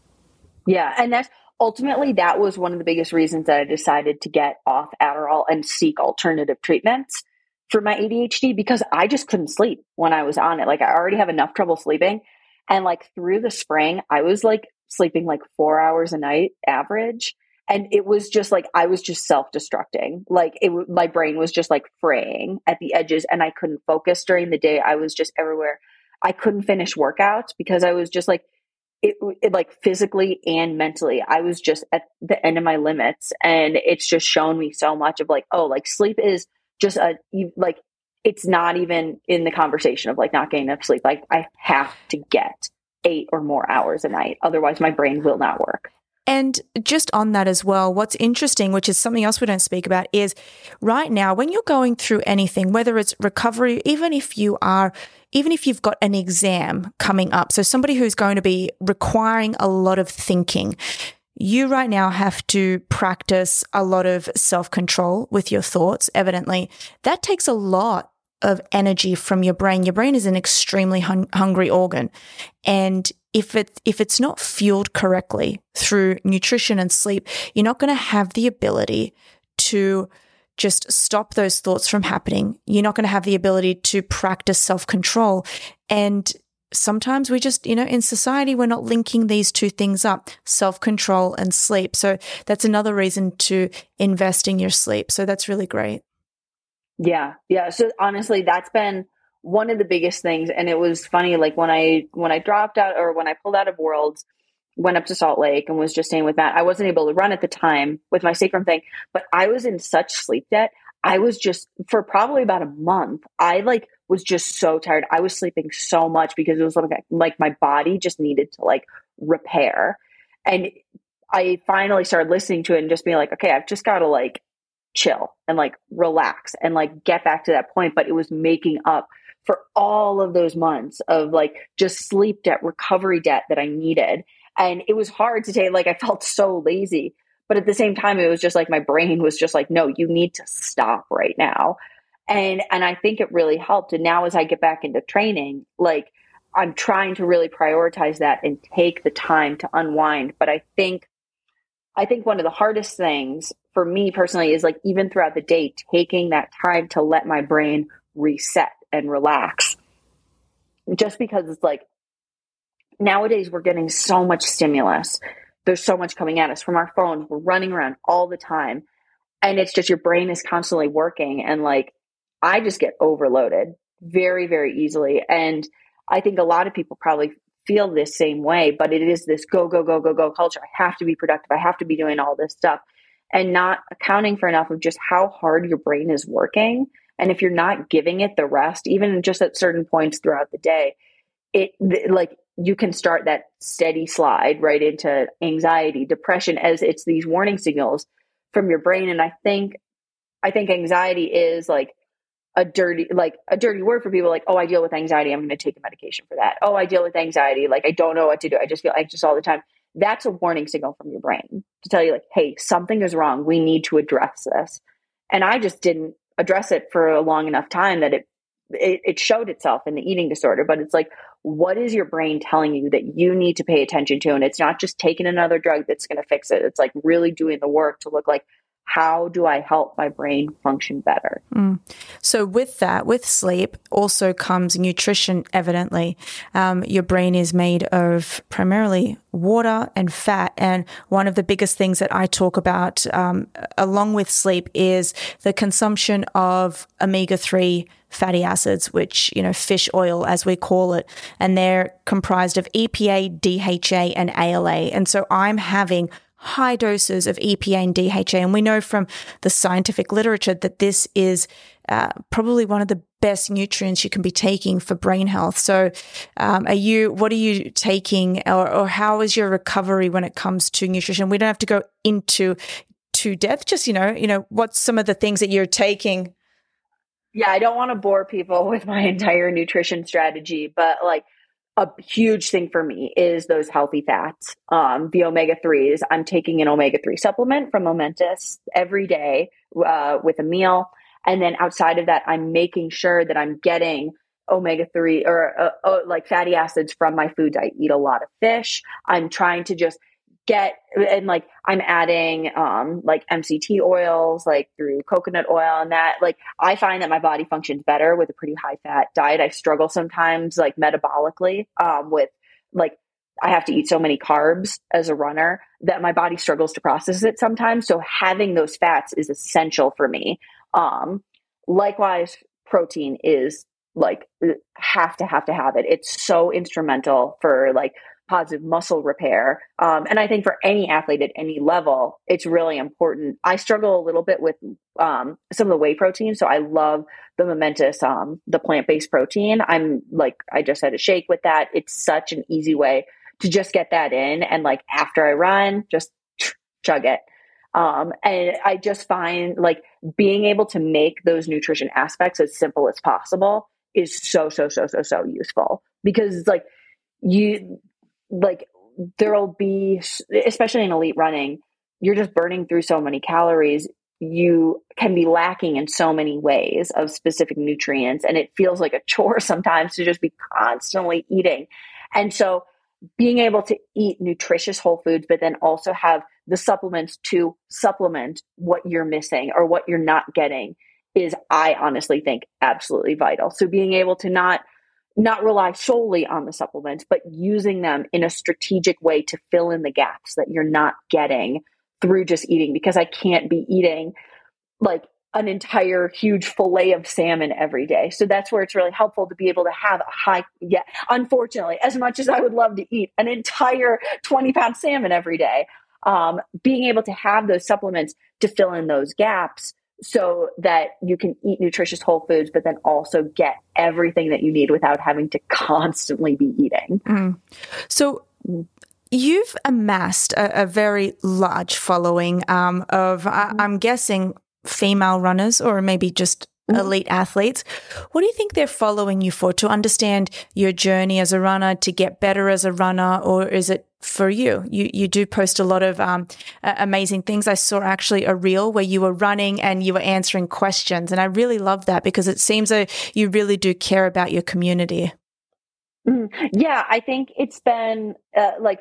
Yeah. And that's ultimately, that was one of the biggest reasons that I decided to get off Adderall and seek alternative treatments for my A D H D, because I just couldn't sleep when I was on it. Like I already have enough trouble sleeping. And like through the spring, I was like sleeping like four hours a night average. And it was just like, I was just self-destructing. Like it, my brain was just like fraying at the edges and I couldn't focus during the day. I was just everywhere. I couldn't finish workouts because I was just like, it, it like physically and mentally, I was just at the end of my limits. And it's just shown me so much of like, oh, like sleep is just a, like, it's not even in the conversation of like not getting enough sleep. Like I have to get eight or more hours a night. Otherwise my brain will not work. And just on that as well, what's interesting, which is something else we don't speak about, is right now when you're going through anything, whether it's recovery, even if you are, even if you've got an exam coming up, so somebody who's going to be requiring a lot of thinking, you right now have to practice a lot of self-control with your thoughts, evidently. That takes a lot of energy from your brain. Your brain is an extremely hun- hungry organ. And if it if it's not fueled correctly through nutrition and sleep, you're not going to have the ability to just stop those thoughts from happening. You're not going to have the ability to practice self-control. And sometimes we just, you know, in society, we're not linking these two things up, self-control and sleep. So that's another reason to invest in your sleep. So that's really great. Yeah. Yeah. So honestly, that's been one of the biggest things. And it was funny, like when I, when I dropped out or when I pulled out of Worlds, went up to Salt Lake and was just staying with Matt. I wasn't able to run at the time with my sacrum thing, but I was in such sleep debt. I was just, for probably about a month, I like was just so tired. I was sleeping so much because it was like, like my body just needed to like repair. And I finally started listening to it and just being like, okay, I've just got to like chill and like relax and like get back to that point. But it was making up for all of those months of like just sleep debt, recovery debt that I needed. And it was hard to take, like, I felt so lazy, but at the same time, it was just like, my brain was just like, no, you need to stop right now. And, and I think it really helped. And now as I get back into training, like I'm trying to really prioritize that and take the time to unwind. But I think, I think one of the hardest things for me personally is like, even throughout the day, taking that time to let my brain reset and relax, just because it's like, nowadays we're getting so much stimulus. There's so much coming at us from our phones. We're running around all the time. And it's just your brain is constantly working. And like, I just get overloaded very, very easily. And I think a lot of people probably feel this same way, but it is this go, go, go, go, go culture. I have to be productive. I have to be doing all this stuff and not accounting for enough of just how hard your brain is working. And if you're not giving it the rest, even just at certain points throughout the day, it like, you can start that steady slide right into anxiety, depression, as it's these warning signals from your brain. And I think, I think anxiety is like a dirty, like a dirty word for people. Like, oh, I deal with anxiety. I'm going to take a medication for that. Oh, I deal with anxiety. Like, I don't know what to do. I just feel anxious all the time. That's a warning signal from your brain to tell you like, hey, something is wrong. We need to address this. And I just didn't address it for a long enough time that it, it, it showed itself in the eating disorder. But it's like, what is your brain telling you that you need to pay attention to? And it's not just taking another drug that's going to fix it. It's like really doing the work to look like, how do I help my brain function better? Mm. So with that, with sleep also comes nutrition, evidently. Um, your brain is made of primarily water and fat. And one of the biggest things that I talk about um, along with sleep is the consumption of omega three fatty acids, which, you know, fish oil, as we call it. And they're comprised of E P A, D H A, and A L A. And so I'm having high doses of E P A and D H A. And we know from the scientific literature that this is uh, probably one of the best nutrients you can be taking for brain health. So um, are you, what are you taking, or, or how is your recovery when it comes to nutrition? We don't have to go into to depth, just, you know, you know, what's some of the things that you're taking? Yeah, I don't want to bore people with my entire nutrition strategy, but like, a huge thing for me is those healthy fats, um, the omega threes. I'm taking an omega three supplement from Momentous every day uh, with a meal. And then outside of that, I'm making sure that I'm getting omega three or uh, uh, like fatty acids from my foods. I eat a lot of fish. I'm trying to just get, and like I'm adding um like M C T oils, like through coconut oil and that. Like I find that my body functions better with a pretty high fat diet. I struggle sometimes like metabolically um with like I have to eat so many carbs as a runner that my body struggles to process it sometimes. So having those fats is essential for me. Um likewise, protein is like have to have to have it. It's so instrumental for like positive muscle repair. Um, and I think for any athlete at any level, it's really important. I struggle a little bit with um, some of the whey protein. So I love the Momentous, um, the plant-based protein. I'm like, I just had a shake with that. It's such an easy way to just get that in. And like after I run, just chug it. Um, and I just find like being able to make those nutrition aspects as simple as possible is so, so, so, so, so useful, because like you, like there'll be, especially in elite running, you're just burning through so many calories. You can be lacking in so many ways of specific nutrients. And it feels like a chore sometimes to just be constantly eating. And so being able to eat nutritious whole foods, but then also have the supplements to supplement what you're missing or what you're not getting is, I honestly think, absolutely vital. So being able to not not rely solely on the supplements, but using them in a strategic way to fill in the gaps that you're not getting through just eating, because I can't be eating like an entire huge fillet of salmon every day. So that's where it's really helpful to be able to have a high, yeah, unfortunately, as much as I would love to eat an entire twenty pound salmon every day, um, being able to have those supplements to fill in those gaps so that you can eat nutritious whole foods, but then also get everything that you need without having to constantly be eating. Mm. So you've amassed a, a very large following um, of, mm-hmm. I, I'm guessing, female runners or maybe just mm-hmm. elite athletes. What do you think they're following you for? To understand your journey as a runner, to get better as a runner, or is it for you? You you do post a lot of um, uh, amazing things. I saw actually a reel where you were running and you were answering questions, and I really love that because it seems that you really do care about your community. Mm, yeah, I think it's been uh, like,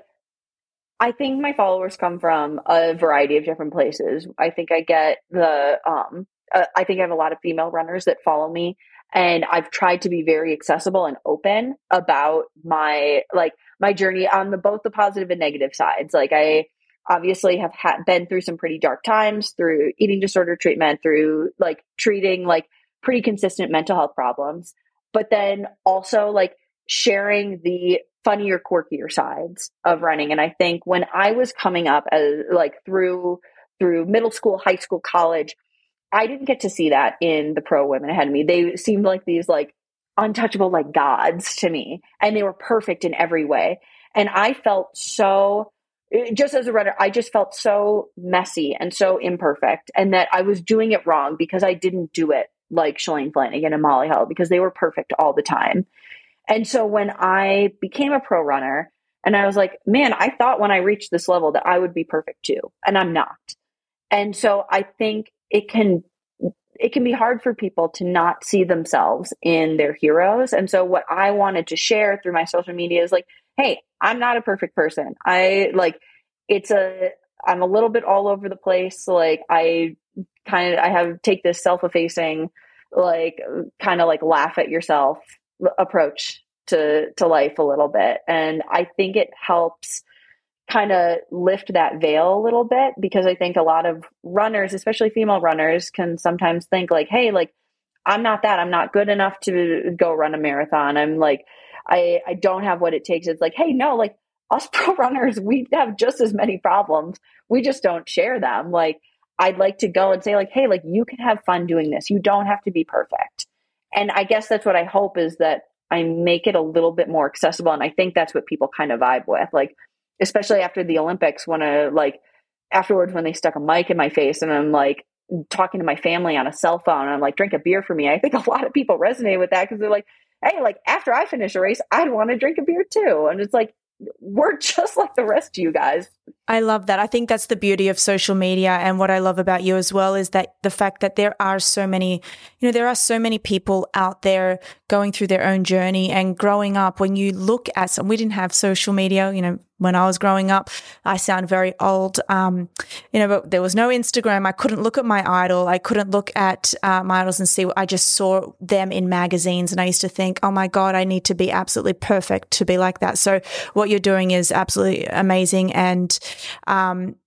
I think my followers come from a variety of different places. I think I get the, um, uh, I think I have a lot of female runners that follow me, and I've tried to be very accessible and open about my, like my journey on the, both the positive and negative sides. Like I obviously have ha- been through some pretty dark times through eating disorder treatment, through like treating like pretty consistent mental health problems, but then also like sharing the funnier, quirkier sides of running. And I think when I was coming up as like through, through middle school, high school, college, I didn't get to see that in the pro women ahead of me. They seemed like these like untouchable, like gods to me, and they were perfect in every way. And I felt so, just as a runner, I just felt so messy and so imperfect, and that I was doing it wrong because I didn't do it like Shalane Flanagan and Molly Hull, because they were perfect all the time. And so when I became a pro runner, and I was like, man, I thought when I reached this level that I would be perfect too, and I'm not. And so I think it can, it can be hard for people to not see themselves in their heroes. And so what I wanted to share through my social media is like, hey, I'm not a perfect person. I like, it's a, I'm a little bit all over the place. Like I kind of, I have take this self-effacing, like kind of like laugh at yourself approach to, to life a little bit. And I think it helps kind of lift that veil a little bit, because I think a lot of runners, especially female runners, can sometimes think like, hey, like, I'm not that, I'm not good enough to go run a marathon. I'm like, I, I don't have what it takes. It's like, hey, no, like us pro runners, we have just as many problems. We just don't share them. Like, I'd like to go and say like, hey, like you can have fun doing this. You don't have to be perfect. And I guess that's what I hope, is that I make it a little bit more accessible. And I think that's what people kind of vibe with, like, especially after the Olympics, when I like afterwards, when they stuck a mic in my face and I'm like talking to my family on a cell phone, and I'm like, drink a beer for me. I think a lot of people resonate with that, because they're like, hey, like after I finish a race, I'd want to drink a beer too. And it's like, we're just like the rest of you guys. I love that. I think that's the beauty of social media. And what I love about you as well is that the fact that there are so many, you know, there are so many people out there going through their own journey and growing up. When you look at some, we didn't have social media, you know, when I was growing up. I sound very old, um, you know, but there was no Instagram. I couldn't look at my idol. I couldn't look at uh, my idols and see, I just saw them in magazines. And I used to think, oh my God, I need to be absolutely perfect to be like that. So what you're doing is absolutely amazing. And um,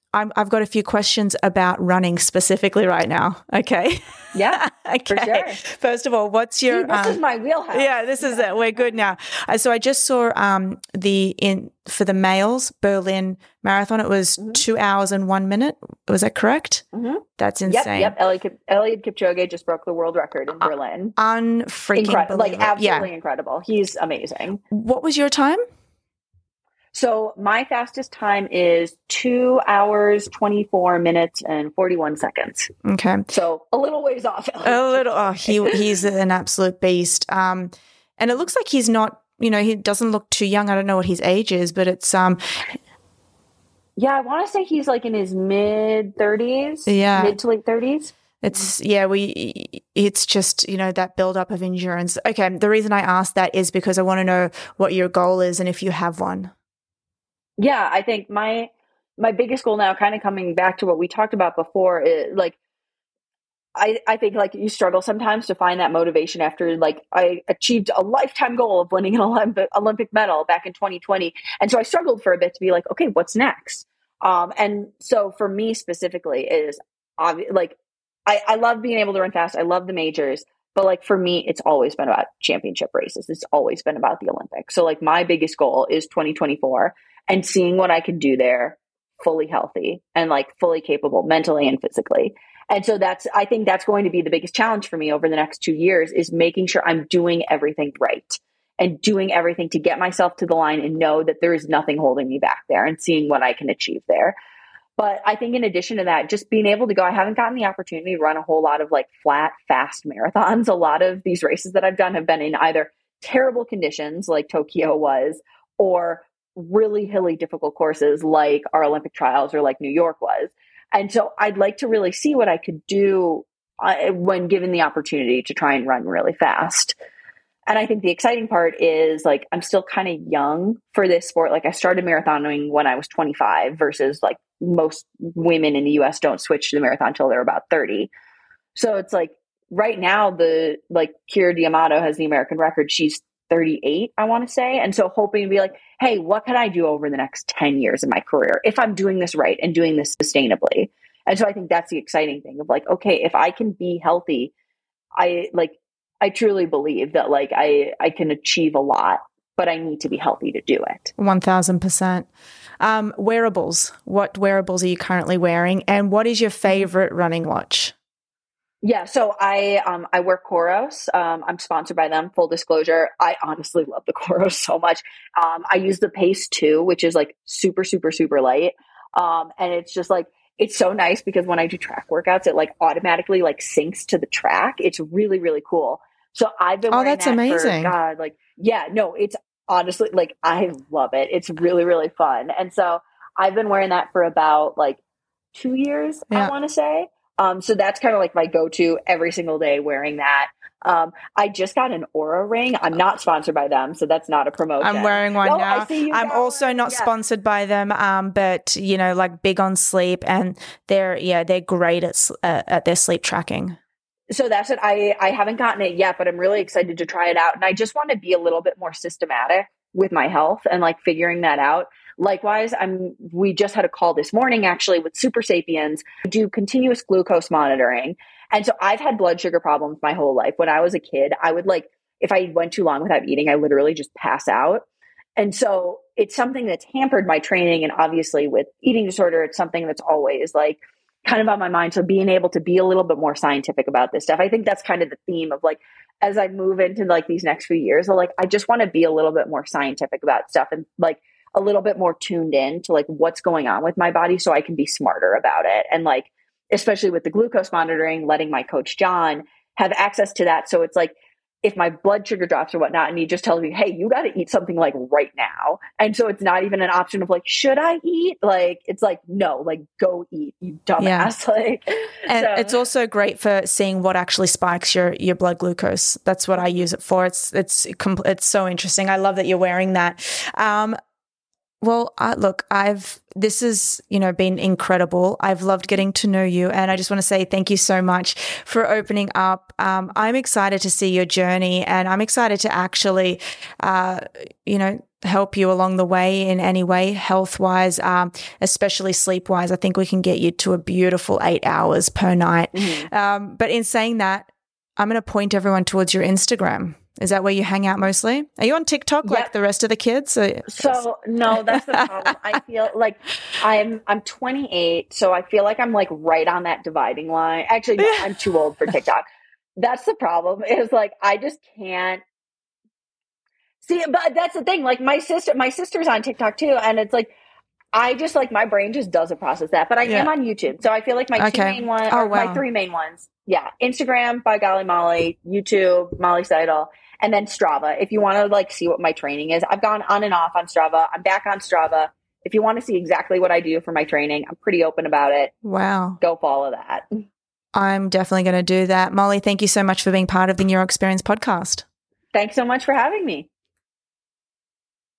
I'm, I've got a few questions about running specifically right now. Okay. Yeah. Okay. For sure. First of all, what's your? See, this um, is my wheelhouse. Yeah, this is it. We're good now. Uh, so I just saw um, the in for the males Berlin Marathon. It was mm-hmm. two hours and one minute. Was that correct? Mm-hmm. That's insane. Yep. Yep. Eliud, Eliud Kipchoge just broke the world record in uh, Berlin. Unfreaking Incredible. Like absolutely yeah. incredible. He's amazing. What was your time? So my fastest time is two hours, twenty-four minutes and forty-one seconds. Okay. So a little ways off. A little. Oh, he he's an absolute beast. Um, and it looks like he's not, you know, he doesn't look too young. I don't know what his age is, but it's, um, yeah, I want to say he's like in his mid thirties. Yeah. Mid to late thirties. It's, yeah, we, it's just, you know, that buildup of endurance. Okay. The reason I asked that is because I want to know what your goal is and if you have one. Yeah, I think my my biggest goal now, kind of coming back to what we talked about before, is like I, I think like you struggle sometimes to find that motivation after like I achieved a lifetime goal of winning an Olympic Olympic medal back in twenty twenty. And so I struggled for a bit to be like, okay, what's next? Um, and so for me specifically is obvious, like I, I love being able to run fast. I love the majors. But like for me, it's always been about championship races. It's always been about the Olympics. So like my biggest goal is twenty twenty-four and seeing what I can do there fully healthy and like fully capable mentally and physically. And so that's, I think that's going to be the biggest challenge for me over the next two years is making sure I'm doing everything right and doing everything to get myself to the line and know that there is nothing holding me back there and seeing what I can achieve there. But I think in addition to that, just being able to go, I haven't gotten the opportunity to run a whole lot of like flat, fast marathons. A lot of these races that I've done have been in either terrible conditions like Tokyo was, or really hilly, difficult courses like our Olympic trials or like New York was. And so I'd like to really see what I could do uh, when given the opportunity to try and run really fast. And I think the exciting part is like, I'm still kind of young for this sport. Like I started marathoning when I was twenty-five versus like most women in the U S don't switch to the marathon until they're about thirty. So it's like right now the like Kira D'Amato has the American record. She's thirty-eight, I want to say. And so hoping to be like, hey, what can I do over the next ten years of my career if I'm doing this right and doing this sustainably? And so I think that's the exciting thing of like, okay, if I can be healthy, I like, I truly believe that like I, I can achieve a lot, but I need to be healthy to do it. one thousand percent. Um, wearables. What wearables are you currently wearing? And what is your favorite running watch? Yeah, so I um I wear Coros. Um, I'm sponsored by them. Full disclosure, I honestly love the Coros so much. Um, I use the Pace two, which is like super, super, super light. Um, and it's just like it's so nice because when I do track workouts, it like automatically like syncs to the track. It's really, really cool. So I've been oh, wearing that's that amazing. For, God, like yeah, no, it's honestly like I love it. It's really, really fun. And so I've been wearing that for about like two years. Yeah. I want to say. Um, so that's kind of like my go-to every single day wearing that. Um, I just got an Oura ring. I'm not sponsored by them, so that's not a promotion. I'm wearing one oh, now. I'm also one. not yeah. sponsored by them, um, but you know, like big on sleep, and they're yeah, they're great at uh, at their sleep tracking. So that's it. I I haven't gotten it yet, but I'm really excited to try it out, and I just want to be a little bit more systematic with my health and like figuring that out. Likewise, I'm, we just had a call this morning actually with Super Sapiens to do continuous glucose monitoring. And so I've had blood sugar problems my whole life. When I was a kid, I would like, if I went too long without eating, I literally just pass out. And so it's something that's hampered my training. And obviously with eating disorder, it's something that's always like kind of on my mind. So being able to be a little bit more scientific about this stuff, I think that's kind of the theme of like, as I move into like these next few years, so like, I just want to be a little bit more scientific about stuff and like, a little bit more tuned in to like what's going on with my body so I can be smarter about it. And like, especially with the glucose monitoring, letting my coach, John, have access to that. So it's like, if my blood sugar drops or whatnot, and he just tells me, hey, you got to eat something like right now. And so it's not even an option of like, should I eat? Like, it's like, no, like go eat, you dumbass. Yeah. Like, and so. It's also great for seeing what actually spikes your, your blood glucose. That's what I use it for. It's, it's, it's so interesting. I love that you're wearing that. Um, Well, uh, look, I've, this has, you know, been incredible. I've loved getting to know you. And I just want to say thank you so much for opening up. Um, I'm excited to see your journey, and I'm excited to actually, uh, you know, help you along the way in any way, health-wise, um, especially sleep-wise, I think we can get you to a beautiful eight hours per night. Mm-hmm. Um, but in saying that, I'm going to point everyone towards your Instagram. Is that where you hang out mostly? Are you on TikTok yep. like the rest of the kids? So, so no, that's the problem. I feel like I'm I'm twenty-eight, so I feel like I'm like right on that dividing line. Actually, no, I'm too old for TikTok. That's the problem. Is like I just can't see. But that's the thing. Like my sister, my sister's on TikTok too, and it's like I just like my brain just doesn't process that. But I yeah. am on YouTube, so I feel like my okay. two main ones, oh, or wow. my three main ones. Yeah, Instagram by Golly Molly, YouTube Molly Seidel. And then Strava, if you want to like see what my training is. I've gone on and off on Strava. I'm back on Strava. If you want to see exactly what I do for my training, I'm pretty open about it. Wow. Go follow that. I'm definitely going to do that. Molly, thank you so much for being part of the Neuro Experience podcast. Thanks so much for having me.